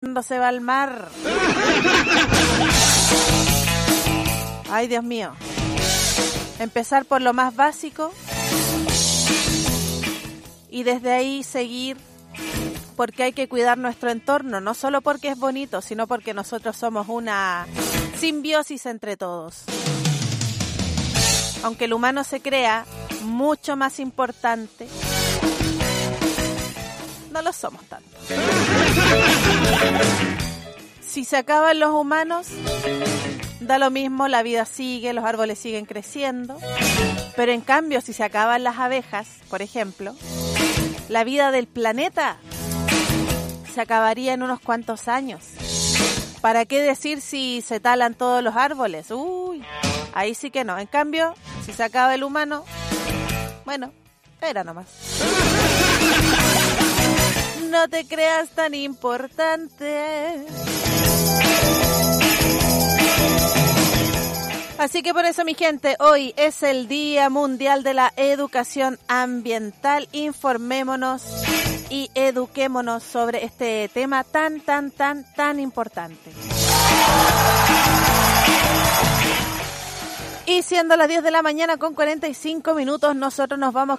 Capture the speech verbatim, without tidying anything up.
cuando se va al mar. Ay, Dios mío. Empezar por lo más básico y desde ahí seguir, porque hay que cuidar nuestro entorno, no solo porque es bonito, sino porque nosotros somos una simbiosis entre todos. Aunque el humano se crea mucho más importante, no lo somos tanto. Si se acaban los humanos, da lo mismo, la vida sigue, los árboles siguen creciendo. Pero en cambio, si se acaban las abejas, por ejemplo, la vida del planeta se acabaría en unos cuantos años. ¿Para qué decir si se talan todos los árboles? Uy, ahí sí que no. En cambio, si se acaba el humano, bueno, era nomás. No te creas tan importante. Así que por eso, mi gente, hoy es el Día Mundial de la Educación Ambiental. Informémonos y eduquémonos sobre este tema tan, tan, tan, tan importante. Y siendo las diez de la mañana con cuarenta y cinco minutos, nosotros nos vamos